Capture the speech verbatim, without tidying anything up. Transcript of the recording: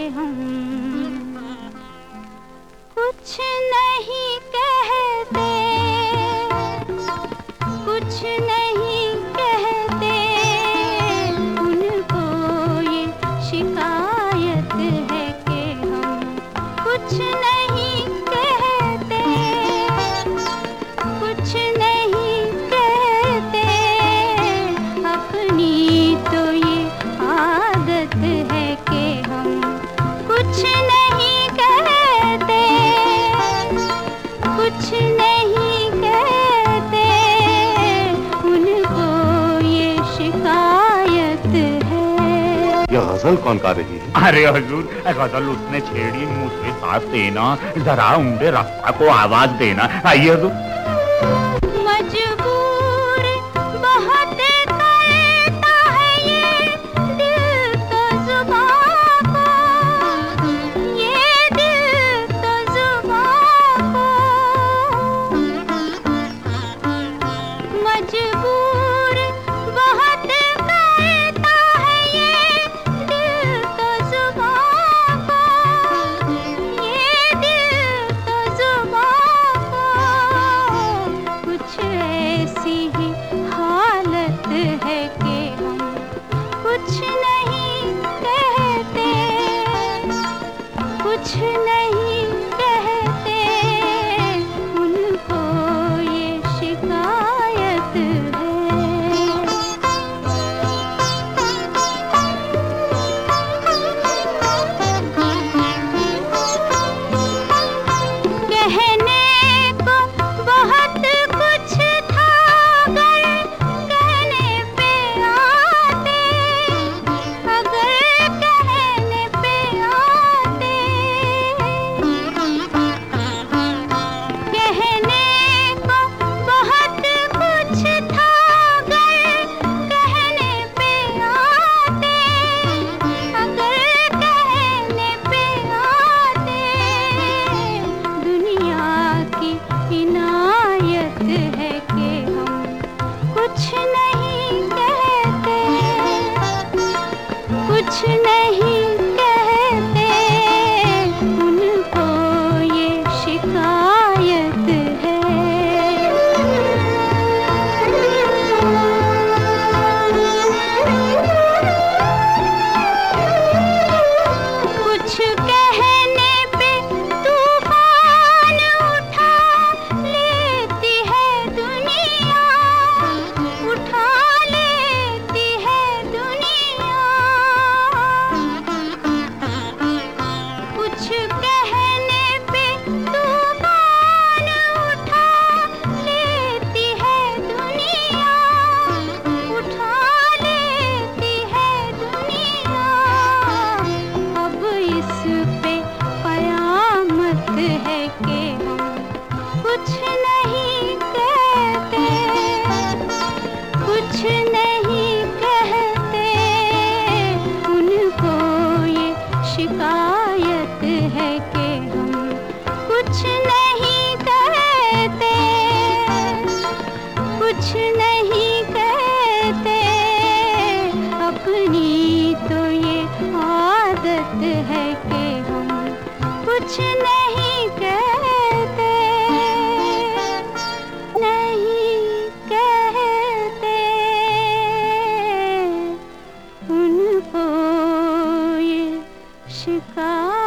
हम कुछ नहीं कहते, कुछ नहीं कहते, उनको ये शिकायत है कि हम कुछ नहीं कहते, कुछ नहीं कहते, अपनी तो ये आदत है कि हम कुछ नहीं कहते, कुछ नहीं कहते, उनको ये शिकायत है। यह गजल कौन गा रही है? अरे हुजूर, गजल उसने छेड़ी, मुझे साथ देना, जरा उम्दे रफ्ता को आवाज देना। आइए हुजूर। मजबूर बहुत करता है ये दिल तो जुबां को, ये दिल तो जुबां को, मजबूर बहुत करता है ये दिल तो जुबां को, ये दिल तो जुबां को, कुछ ऐसी ही हालत है कि हम कुछ नहीं कहते, कुछ नहीं कहते, उनको ये शिकायत है। कहने को बहुत कुछ था अगर कहने पे आते, अगर कहने पे आते, कहने को बहुत कुछ था अगर कहने पे आते, अगर कहने पे आते, दुनिया की इनायत है कि हम कुछ नहीं कहते, कुछ नहीं कहते, उनको ये शिकायत है। कुछ कहने पे तूफान उठा लेती है दुनिया, उठा लेती है दुनिया, कुछ कहने पे तूफान उठा लेती है दुनिया, उठा लेती है दुनिया, अब इस पे कयामत है कि हम कुछ नहीं कहते, कुछ नहीं कहते, उनको ये शिकायत है कि हम कुछ नहीं कहते, कुछ नहीं कहते, अपनी तो ये आदत है कि हम कुछ नहीं कहते, नहीं कहते, उनको ये शिकायत